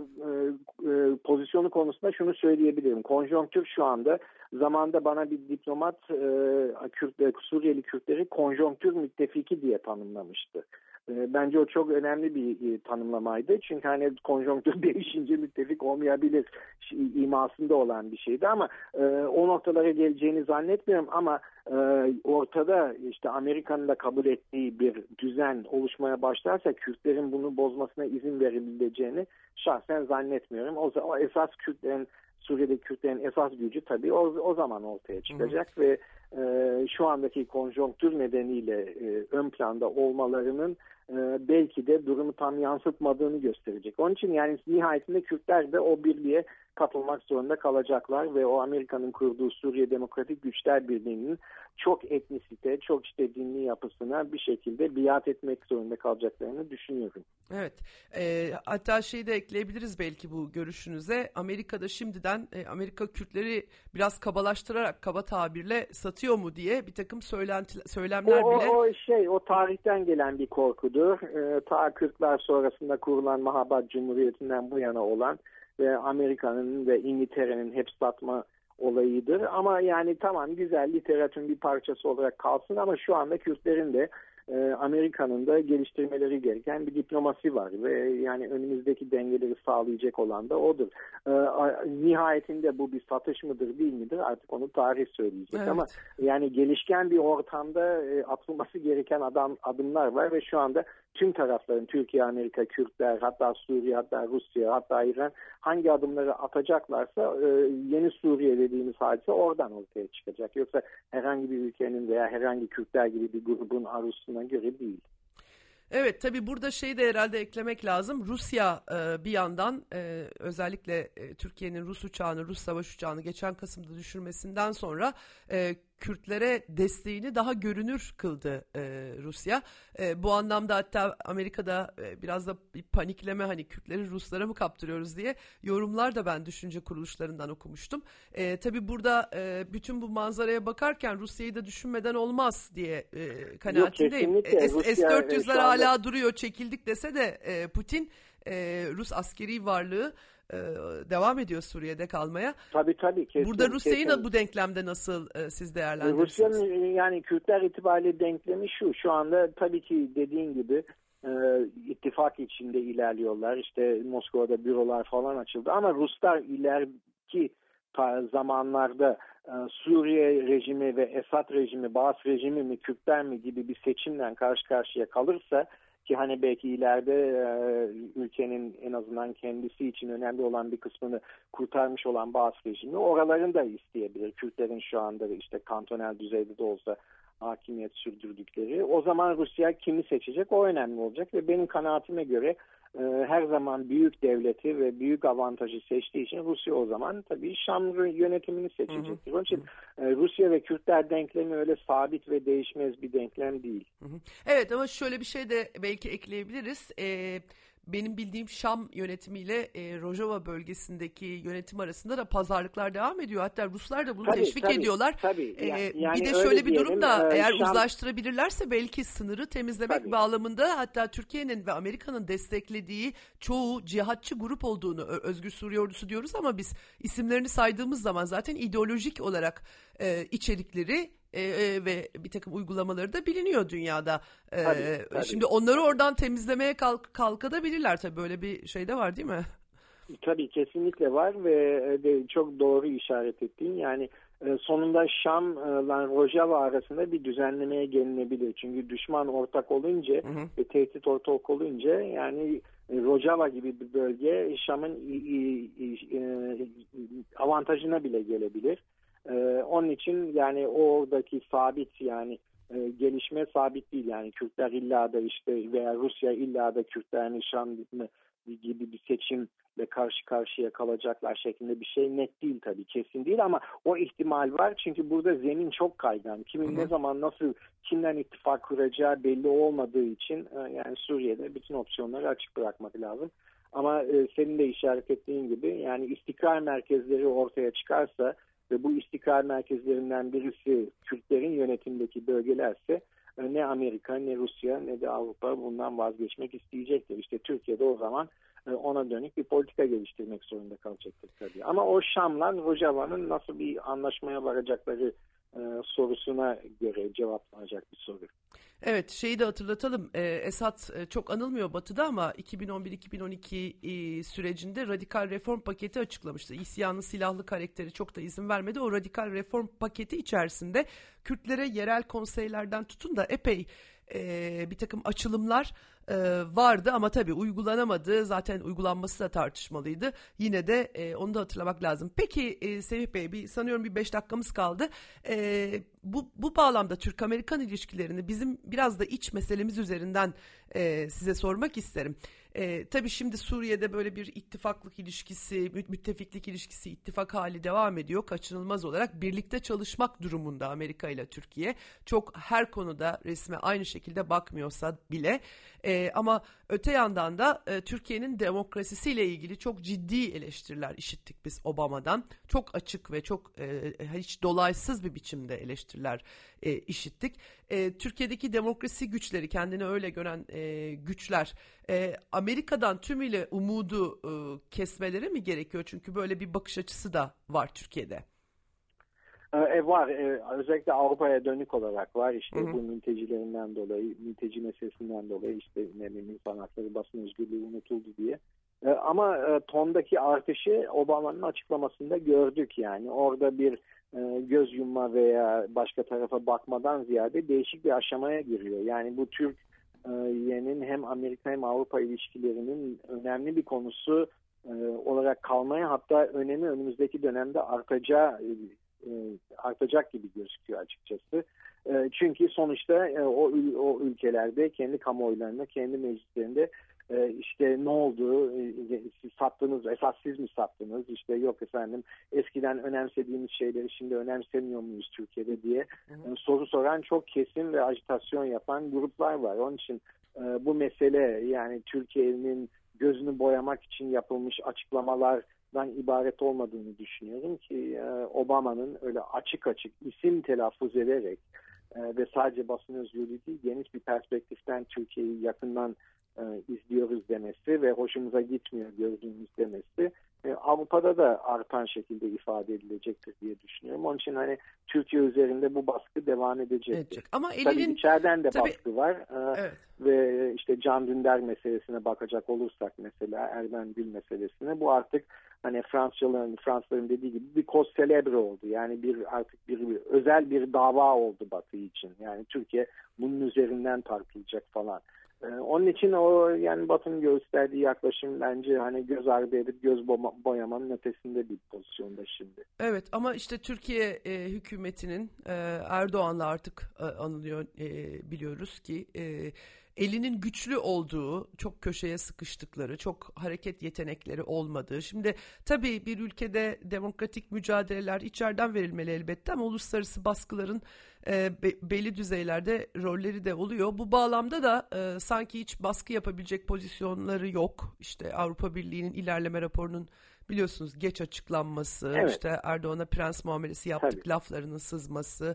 pozisyonu konusunda şunu söyleyebilirim. Konjonktür şu anda zamanda bana bir diplomat Suriyeli Kürtleri konjonktür müttefiki diye tanımlamıştı. Bence o çok önemli bir tanımlamaydı. Çünkü hani konjonktür değişince müttefik olmayabilir imasında olan bir şeydi ama o noktalara geleceğini zannetmiyorum ama ortada işte Amerika'nın da kabul ettiği bir düzen oluşmaya başlarsa Kürtlerin bunu bozmasına izin verebileceğini şahsen zannetmiyorum. O esas Kürtlerin Suriye'deki Kürtlerin esas gücü tabii o zaman ortaya çıkacak ve şu andaki konjonktür nedeniyle ön planda olmalarının belki de durumu tam yansıtmadığını gösterecek. Onun için yani nihayetinde Kürtler de o birliğe katılmak zorunda kalacaklar ve o Amerika'nın kurduğu Suriye Demokratik Güçler Birliği'nin çok etnisite, çok işte dinli yapısına bir şekilde biat etmek zorunda kalacaklarını düşünüyorum. Evet, hatta şeyi de ekleyebiliriz belki bu görüşünüze. Amerika'da şimdiden Amerika Kürtleri biraz kabalaştırarak, kaba tabirle satıyor mu diye bir takım söylemler bile. O tarihten gelen bir korkudur. Ta Kürtler sonrasında kurulan Mahabat Cumhuriyeti'nden bu yana olan ve Amerika'nın ve İngiltere'nin hep satma olayıdır. Ama yani tamam, güzel, literatürün bir parçası olarak kalsın ama şu anda Kürtlerin de Amerika'nın da geliştirmeleri gereken bir diplomasi var ve yani önümüzdeki dengeleri sağlayacak olan da odur. Nihayetinde bu bir satış mıdır değil midir artık onu tarih söyleyecek. Evet. Ama yani gelişken bir ortamda atılması gereken adımlar var ve şu anda tüm tarafların, Türkiye, Amerika, Kürtler, hatta Suriye, hatta Rusya, hatta İran hangi adımları atacaklarsa yeni Suriye dediğimiz hadise oradan ortaya çıkacak. Yoksa herhangi bir ülkenin veya herhangi Kürtler gibi bir grubun arzusuna göre değil. Evet, tabii burada şeyi de herhalde eklemek lazım. Rusya bir yandan özellikle Türkiye'nin Rus uçağını, Rus savaş uçağını geçen Kasım'da düşürmesinden sonra Kürtlere desteğini daha görünür kıldı Rusya. Bu anlamda hatta Amerika'da biraz da bir panikleme, hani Kürtleri Ruslara mı kaptırıyoruz diye yorumlar da ben düşünce kuruluşlarından okumuştum. Tabii burada bütün bu manzaraya bakarken Rusya'yı da düşünmeden olmaz diye kanaatindeyim. S-400'ler hala duruyor, çekildik dese de Putin Rus askeri varlığı devam ediyor Suriye'de kalmaya. Tabii. Kesin, burada Rusya'yı da bu denklemde nasıl siz değerlendirirsiniz? Rusya'nın yani Kürtler itibariyle denklemi şu anda tabii ki dediğin gibi ittifak içinde ilerliyorlar. İşte Moskova'da bürolar falan açıldı ama Ruslar ileriki zamanlarda Suriye rejimi ve Esad rejimi, Baas rejimi mi, Kürtler mi gibi bir seçimle karşı karşıya kalırsa, ki hani belki ileride ülkenin en azından kendisi için önemli olan bir kısmını kurtarmış olan Baas rejimi oralarını da isteyebilir. Kürtlerin şu anda işte kantonel düzeyde de olsa hakimiyet sürdürdükleri. O zaman Rusya kimi seçecek, o önemli olacak ve benim kanaatime göre her zaman büyük devleti ve büyük avantajı seçtiği için Rusya o zaman tabii Şam yönetimini seçecektir. Onun için Rusya ve Kürtler denklemi öyle sabit ve değişmez bir denklem değil. Evet, ama şöyle bir şey de belki ekleyebiliriz. Benim bildiğim Şam yönetimiyle Rojava bölgesindeki yönetim arasında da pazarlıklar devam ediyor. Hatta Ruslar da bunu teşvik ediyorlar. Tabii. Yani bir de şöyle bir durum da eğer uzlaştırabilirlerse belki sınırı temizlemek bağlamında hatta Türkiye'nin ve Amerika'nın desteklediği çoğu cihatçı grup olduğunu, Özgür Suriye Ordusu diyoruz ama biz isimlerini saydığımız zaman zaten ideolojik olarak içerikleri ve bir takım uygulamaları da biliniyor dünyada. Tabii. Şimdi onları oradan temizlemeye kalkabilirler tabii, böyle bir şey de var değil mi? Tabii kesinlikle var ve de çok doğru işaret ettiğin, yani sonunda Şam'la Rojava arasında bir düzenlemeye gelinebilir. Çünkü düşman ortak olunca ve tehdit ortak olunca yani Rojava gibi bir bölge Şam'ın avantajına bile gelebilir. Onun için yani oradaki sabit yani gelişme sabit değil, yani Kürtler illa da işte veya Rusya illa da Kürtlerin Şam gibi bir seçimle karşı karşıya kalacaklar şeklinde bir şey net değil, tabii kesin değil ama o ihtimal var çünkü burada zemin çok kaygan. Kimin ne zaman nasıl kimden ittifak kuracağı belli olmadığı için yani Suriye'de bütün opsiyonları açık bırakmak lazım. Ama senin de işaret ettiğin gibi yani istikrar merkezleri ortaya çıkarsa ve bu istikrar merkezlerinden birisi Kürtlerin yönetimindeki bölgelerse ne Amerika, ne Rusya, ne de Avrupa bundan vazgeçmek isteyecektir. İşte Türkiye'de o zaman ona dönük bir politika geliştirmek zorunda kalacaktır tabii. Ama o Şam'la Rojava'nın nasıl bir anlaşmaya varacakları sorusuna göre cevaplanacak bir soru. Evet, şeyi de hatırlatalım. Esad çok anılmıyor Batı'da ama 2011-2012 sürecinde radikal reform paketi açıklamıştı. İsyanın silahlı karakteri çok da izin vermedi. O radikal reform paketi içerisinde Kürtlere yerel konseylerden tutun da epey bir takım açılımlar vardı ama tabii uygulanamadı. Zaten uygulanması da tartışmalıydı. Yine de onu da hatırlamak lazım. Peki Semih Bey, sanıyorum bir 5 dakikamız kaldı. Bu bağlamda Türk-Amerikan ilişkilerini bizim biraz da iç meselemiz üzerinden size sormak isterim. Tabii şimdi Suriye'de böyle bir ittifaklık ilişkisi, müttefiklik ilişkisi, ittifak hali devam ediyor. Kaçınılmaz olarak birlikte çalışmak durumunda Amerika ile Türkiye. Çok her konuda resme aynı şekilde bakmıyorsa bile. Ama öte yandan da Türkiye'nin demokrasisiyle ilgili çok ciddi eleştiriler işittik biz Obama'dan. Çok açık ve çok hiç dolaysız bir biçimde eleştiriler işittik. Türkiye'deki demokrasi güçleri, kendini öyle gören güçler Amerika'dan tümüyle umudu kesmeleri mi gerekiyor? Çünkü böyle bir bakış açısı da var Türkiye'de. Var. Özellikle Avrupa'ya dönük olarak var. İşte bu mültecilerinden dolayı, mülteci meselesinden dolayı işte insan hakları, basın özgürlüğü unutuldu diye. Ama tondaki artışı Obama'nın açıklamasında gördük yani. Orada bir göz yumma veya başka tarafa bakmadan ziyade değişik bir aşamaya giriyor. Yani bu Türkiye'nin hem Amerika hem Avrupa ilişkilerinin önemli bir konusu olarak kalmaya, hatta önemi önümüzdeki dönemde artacak gibi gözüküyor açıkçası. Çünkü sonuçta o ülkelerde kendi kamuoylarında, kendi meclislerinde işte ne oldu, siz sattınız, esas siz mi sattınız, işte yok efendim eskiden önemsediğimiz şeyleri şimdi önemsemiyor muyuz Türkiye'de diye soru soran çok kesin ve ajitasyon yapan gruplar var. Onun için bu mesele, yani Türkiye'nin gözünü boyamak için yapılmış açıklamalardan ibaret olmadığını düşünüyorum ki Obama'nın öyle açık açık isim telaffuz ederek ve sadece basın özgürlüğü değil, geniş bir perspektiften Türkiye'yi yakından izliyoruz demesi ve hoşumuza gitmiyor gördüğümüz demesi Avrupa'da da artan şekilde ifade edilecektir diye düşünüyorum. Onun için hani Türkiye üzerinde bu baskı devam edecektir. Ama tabii içeriden de baskı var. Evet. Ve işte Can Dündar meselesine bakacak olursak, mesela Erben Gül meselesine, bu artık hani Fransızların dediği gibi bir cause célèbre oldu. Yani artık bir özel bir dava oldu Batı için. Yani Türkiye bunun üzerinden tartılacak falan. Onun için yani Batı'nın gösterdiği yaklaşım bence hani göz ardı edip göz boyamanın ötesinde bir pozisyonda şimdi. Evet, ama işte Türkiye hükümetinin Erdoğan'la artık anılıyor, biliyoruz ki elinin güçlü olduğu, çok köşeye sıkıştıkları, çok hareket yetenekleri olmadığı. Şimdi tabii bir ülkede demokratik mücadeleler içeriden verilmeli elbette, ama uluslararası baskıların belli düzeylerde rolleri de oluyor. Bu bağlamda da sanki hiç baskı yapabilecek pozisyonları yok. İşte Avrupa Birliği'nin ilerleme raporunun biliyorsunuz geç açıklanması, evet, işte Erdoğan'a prens muamelesi yaptık tabii, laflarının sızması,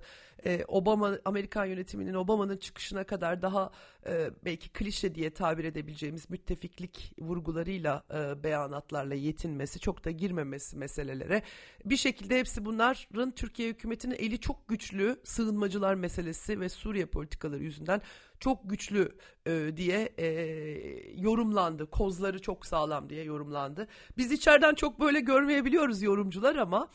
Amerikan yönetiminin Obama'nın çıkışına kadar daha belki klişe diye tabir edebileceğimiz müttefiklik vurgularıyla, beyanatlarla yetinmesi, çok da girmemesi meselelere. Bir şekilde hepsi bunların Türkiye hükümetinin eli çok güçlü, sığınmacılar meselesi ve Suriye politikaları yüzünden çok güçlü diye yorumlandı. Kozları çok sağlam diye yorumlandı. Biz içeriden çok böyle görmeyebiliyoruz yorumcular, ama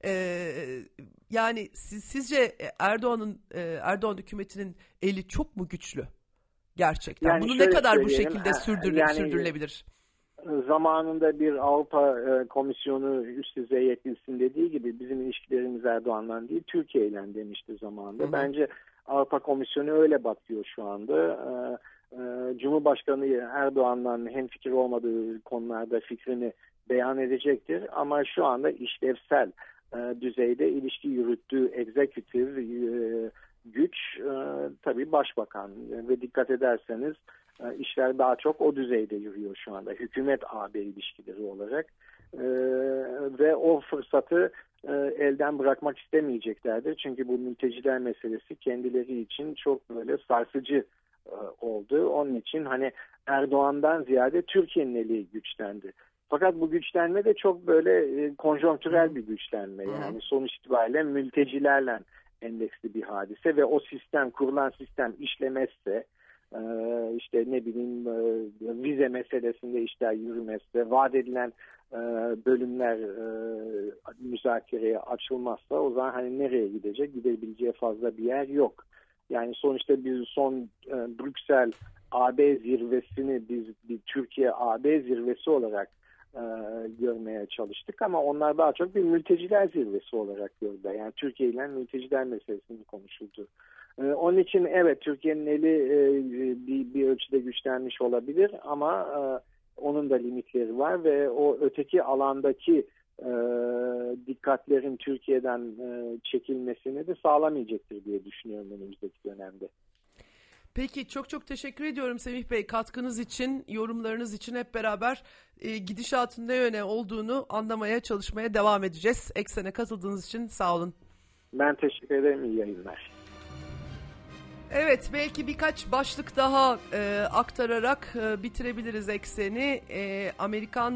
yani sizce Erdoğan hükümetinin eli çok mu güçlü gerçekten? Yani bunu ne kadar bu şekilde yani, sürdürülebilir? Zamanında bir Avrupa Komisyonu üst düzey yetkilisin dediği gibi bizim ilişkilerimiz Erdoğan'la değil Türkiye ile demişti zamanında. Bence Avrupa Komisyonu öyle bakıyor şu anda. Cumhurbaşkanı Erdoğan'la hemfikir olmadığı konularda fikrini beyan edecektir. Ama şu anda işlevsel düzeyde ilişki yürüttüğü egzekütif güç tabii başbakan. Ve dikkat ederseniz işler daha çok o düzeyde yürüyor şu anda. Hükümet-AB ilişkileri olarak. Ve o fırsatı elden bırakmak istemeyeceklerdir. Çünkü bu mülteciler meselesi kendileri için çok böyle sarsıcı oldu. Onun için hani Erdoğan'dan ziyade Türkiye'nin eli güçlendi. Fakat bu güçlenme de çok böyle konjonktürel bir güçlenme. Yani sonuç itibariyle mültecilerle endeksli bir hadise ve o sistem, kurulan sistem işlemezse, işte ne bileyim vize meselesinde işler yürümezse, vaat edilen bölümler müzakereye açılmazsa, o zaman hani nereye gidecek? Gidebileceği fazla bir yer yok. Yani sonuçta biz son Brüksel AB zirvesini biz bir Türkiye AB zirvesi olarak görmeye çalıştık ama onlar daha çok bir mülteciler zirvesi olarak gördüler. Yani Türkiye ile mülteciler meselesini konuşuldu. Onun için evet Türkiye'nin eli bir ölçüde güçlenmiş olabilir ama onun da limitleri var ve o öteki alandaki dikkatlerin Türkiye'den çekilmesini de sağlamayacaktır diye düşünüyorum önümüzdeki dönemde. Peki çok teşekkür ediyorum Semih Bey katkınız için, yorumlarınız için. Hep beraber gidişatın ne yöne olduğunu anlamaya, çalışmaya devam edeceğiz. Eksen'e katıldığınız için sağ olun. Ben teşekkür ederim, iyi yayınlar. Evet, belki birkaç başlık daha aktararak bitirebiliriz Eksen'i. Amerikan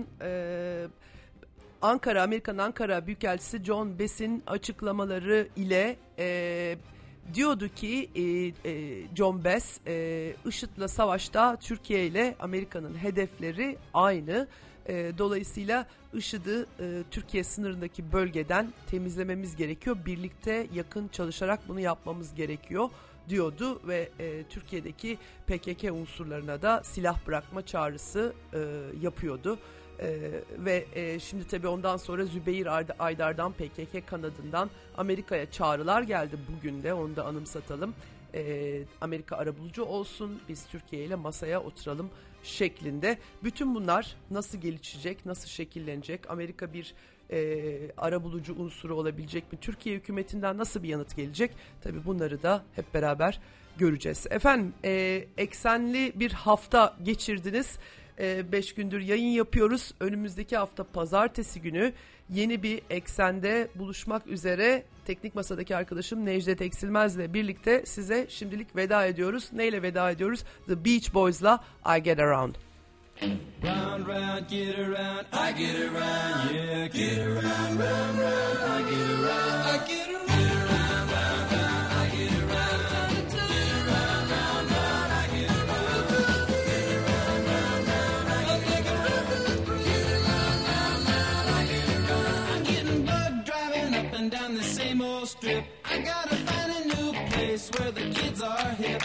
Ankara Büyükelçisi John Bass'in açıklamaları ile diyordu ki John Bass, IŞİD'le savaşta Türkiye ile Amerika'nın hedefleri aynı. Dolayısıyla IŞİD'i Türkiye sınırındaki bölgeden temizlememiz gerekiyor. Birlikte yakın çalışarak bunu yapmamız gerekiyor diyordu ve Türkiye'deki PKK unsurlarına da silah bırakma çağrısı yapıyordu. Ve şimdi tabii ondan sonra Zübeyir Aydar'dan, PKK kanadından Amerika'ya çağrılar geldi bugün de, onu da anımsatalım. Amerika arabulucu olsun, biz Türkiye ile masaya oturalım şeklinde. Bütün bunlar nasıl gelişecek, nasıl şekillenecek? Amerika bir arabulucu unsuru olabilecek mi? Türkiye hükümetinden nasıl bir yanıt gelecek? Tabii bunları da hep beraber göreceğiz. Efendim, eksenli bir hafta geçirdiniz. 5 gündür yayın yapıyoruz. Önümüzdeki hafta pazartesi günü yeni bir Eksen'de buluşmak üzere. Teknik Masa'daki arkadaşım Necdet Eksilmez'le birlikte size şimdilik veda ediyoruz. Neyle veda ediyoruz? The Beach Boys'la I Get Around. Round, round, get around, I get around, yeah, get around, round, round, I get around, I get around, round, round, round, I get around, get around, round, round, I get around, get around, round, round, I get around, get around, round, round, I get around. I'm getting bugged driving up and down the same old strip. I gotta find a new place where the kids are hip.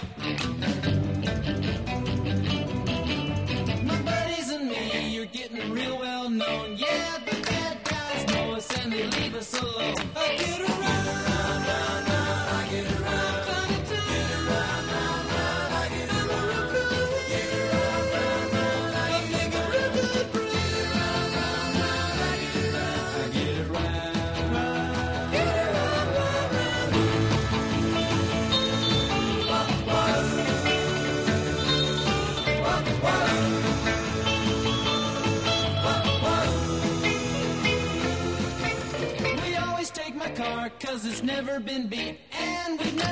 Getting real well known, yeah, the bad guys know us and they leave us alone. I get around, round, round, round, I get around, get around, round, round, I get around, get around, round, round, I get around, get around, round, round, I get around, I get around, get around, round, round. Car, 'cause it's never been beat, and we've never